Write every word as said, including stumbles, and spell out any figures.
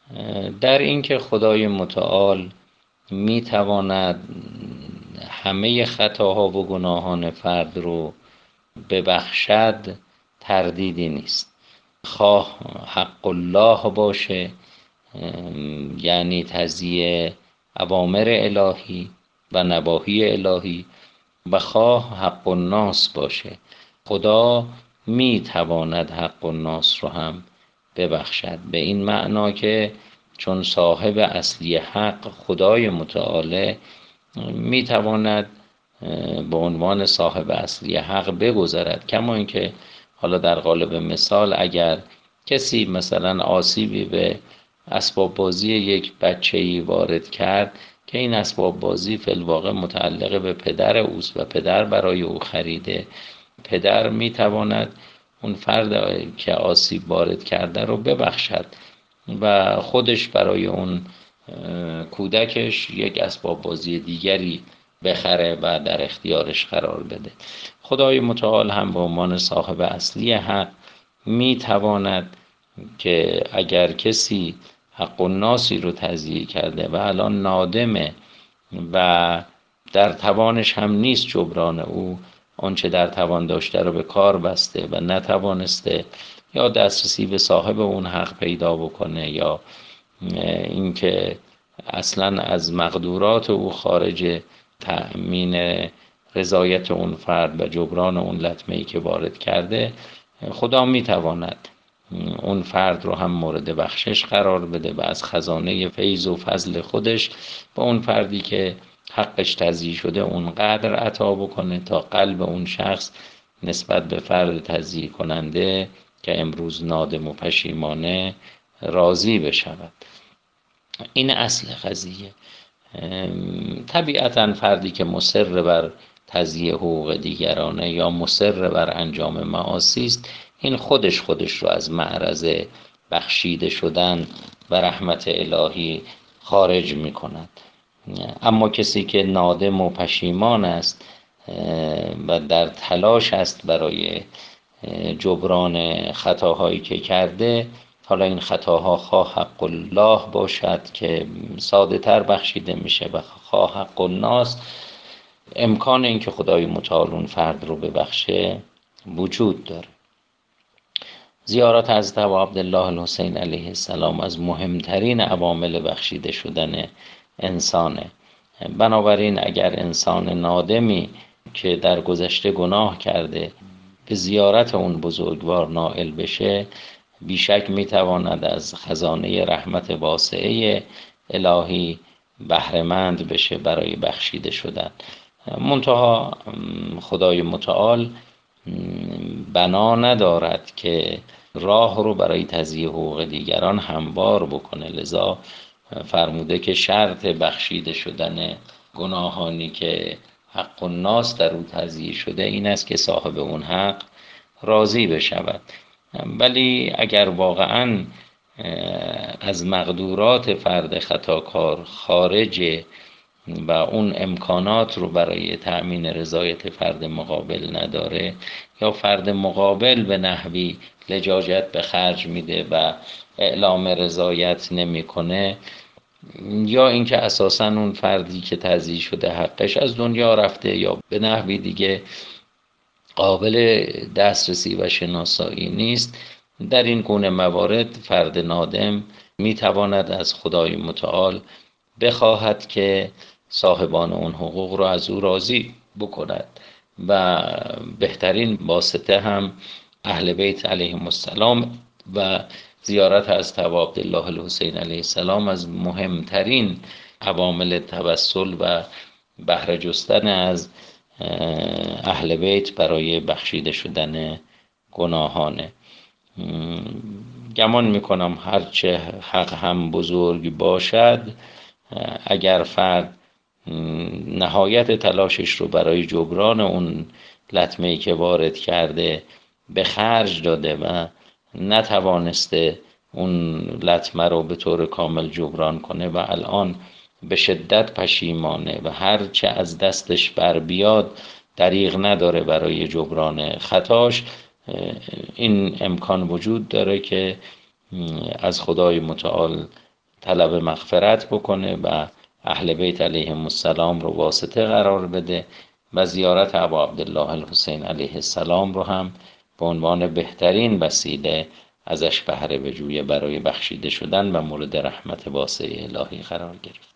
در اینکه خدای متعال میتواند همه خطاها و گناهان فرد رو ببخشد تردیدی نیست. خواه حق الله باشه، یعنی تضییع اوامر الهی و نواهی الهی، و خواه حق الناس باشه. خدا می تواند حق الناس رو هم ببخشد، به این معنا که چون صاحب اصلی حق خدای متعاله، می تواند به عنوان صاحب اصلی حق بگذرد. کما اینکه حالا در قالب مثال اگر کسی مثلا آسیبی به اسباب بازی یک بچه‌ای وارد کرد که این اسباب بازی فی الواقع متعلق به پدر اوست و پدر برای او خریده، پدر میتواند اون فرد که آسیب وارد کرده رو ببخشد و خودش برای اون کودکش یک اسباب بازی دیگری بخره و در اختیارش قرار بده. خدای متعال هم به عنوان صاحب اصلی حق میتواند که اگر کسی حق الناسی رو تضییع کرده و الان نادمه و در توانش هم نیست جبران او، آنچه در توان داشته رو به کار بسته و نتوانسته یا دسترسی به صاحب اون حق پیدا بکنه، یا اینکه اصلا از مقدورات او خارج تأمین رضایت اون فرد و جبران اون لطمه‌ای که وارد کرده، خدا میتواند اون فرد رو هم مورد بخشش قرار بده و از خزانه فیض و فضل خودش به اون فردی که حقش تضییع شده اونقدر عطا بکنه تا قلب اون شخص نسبت به فرد تضییع کننده که امروز نادم و پشیمانه راضی بشود. این اصل قضیه. طبیعتاً فردی که مصر بر تضییع حقوق دیگرانه یا مصر بر انجام معاصی است، این خودش خودش رو از معرض بخشیده شدن و رحمت الهی خارج می کند. اما کسی که نادم و پشیمان است و در تلاش است برای جبران خطاهایی که کرده، حالا این خطاها خواه حق الله باشد که ساده تر بخشیده میشه و خواه حق الناس، امکان این که خدای متعال اون فرد رو ببخشه وجود داره. زیارت حضرت ابا عبدالله الحسین علیه السلام از مهمترین عوامل بخشیده شدن انسانه. بنابراین اگر انسان نادمی که در گذشته گناه کرده به زیارت اون بزرگوار نائل بشه، بیشک میتواند از خزانه رحمت واسعه الهی بهره‌مند بشه برای بخشیده شدن. منتها خدای متعال بنا ندارد که راه رو برای تضییع حقوق دیگران هموار بکنه، لذا فرموده که شرط بخشیده شدن گناهانی که حق الناس در او تضییع شده این است که صاحب اون حق راضی بشود. ولی اگر واقعاً از مقدورات فرد خطاکار خارجه و اون امکانات رو برای تأمین رضایت فرد مقابل نداره، یا فرد مقابل به نحوی لجاجت به خرج میده و اعلام رضایت نمیکنه، یا اینکه اساساً اون فردی که تضییع شده حقش از دنیا رفته یا به نحوی دیگه قابل دسترسی و شناسایی نیست، در این گونه موارد فرد نادم میتواند از خدای متعال بخواهد که صاحبان اون حقوق رو از او راضی بکند و بهترین واسطه هم اهل بیت علیهم السلام و زیارت از ابا عبدالله الحسین علیه السلام از مهمترین عوامل توسل و بهره جستن از اهل بیت برای بخشیده شدن گناهانه. گمان میکنم هرچه حق هم بزرگ باشد، اگر فرد نهایت تلاشش رو برای جبران اون لطمه‌ای که وارد کرده به خرج داده و نتوانسته اون لطمه رو به طور کامل جبران کنه و الان به شدت پشیمانه و هرچه از دستش بر بیاد دریغ نداره برای جبران خطاش، این امکان وجود داره که از خدای متعال طلب مغفرت بکنه و اهل بیت علیهم السلام رو واسطه قرار بده و زیارت ابا عبدالله الحسین علیه السلام رو هم به عنوان بهترین وسیله ازش بهره بجویه برای بخشیده شدن و مورد رحمت واسع الهی قرار گرفت.